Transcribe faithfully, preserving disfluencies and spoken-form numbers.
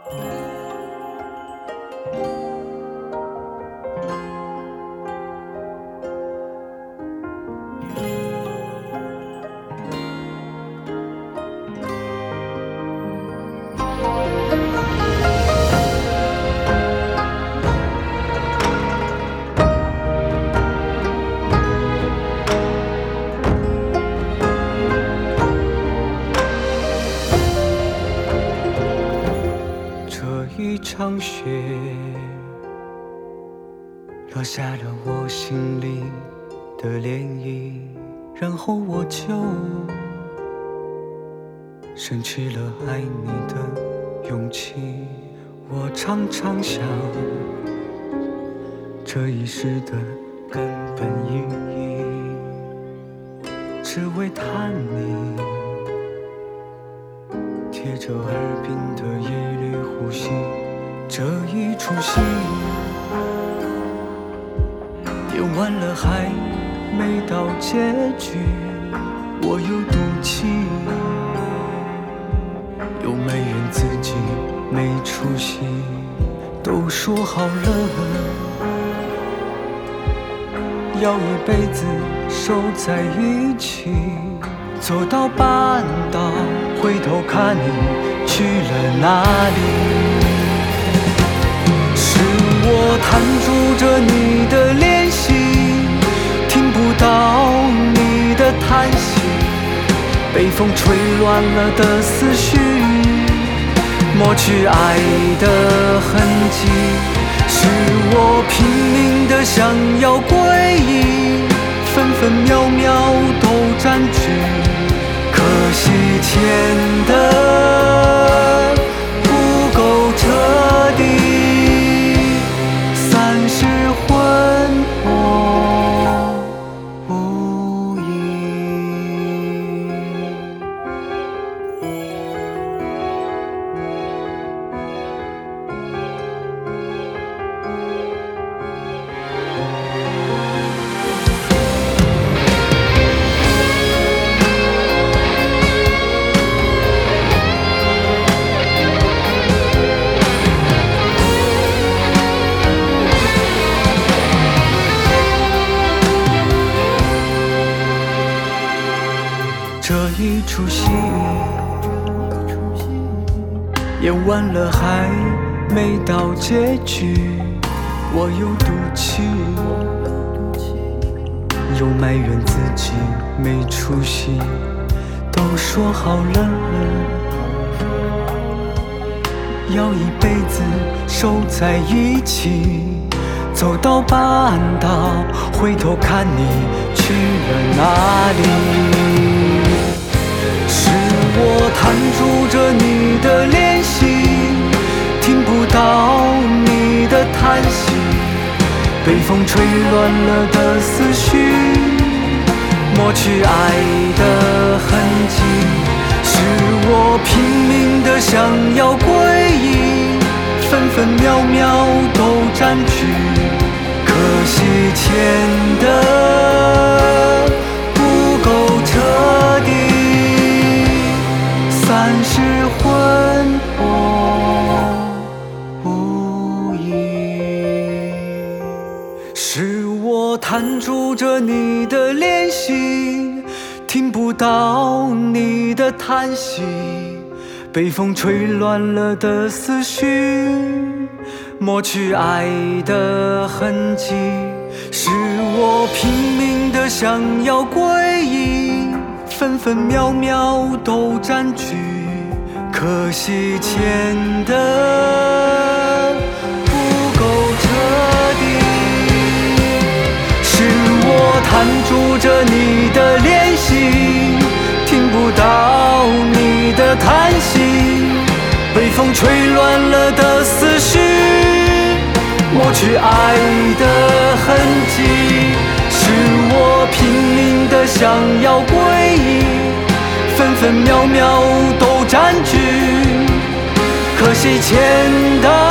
一场雪落下了我心里的涟漪，然后我就失去了爱你的勇气。我常常想，这一世的根本意义，只为谈你贴着耳边的一缕呼吸。这一出戏演完了还没到结局，我又赌气，又埋怨自己没出息。都说好了要一辈子守在一起，走到半道回头看你去了哪里。是我弹住着你的练习，听不到你的叹息，被风吹乱了的思绪，抹去爱的痕迹。是我拼命的想要归依，分分秒秒都占据，可惜欠的不够彻底。三十魂魄无依。这一出戏演完了还没到结局，我又赌气，又埋怨自己没出息。都说好了要一辈子守在一起，走到半道回头看你去了哪里。是我弹住着你的练习，听不到你的叹息，被风吹乱了的思绪，抹去爱的痕迹。是我拼命的想要归依，分分秒秒都占据，可惜欠的不够彻底。三十魂魄无依。是我弹住着你的练习，听不到你的叹息，被风吹乱了的思绪，抹去爱的痕迹。是我拼命的想要归依，分分秒秒都占据，可惜欠的不够彻底。是我弹住着你的练习，听不到你的叹息，被风吹乱了的思绪，抹去爱的痕迹。是我拼命的想要归依，分分秒秒都占据，可惜欠的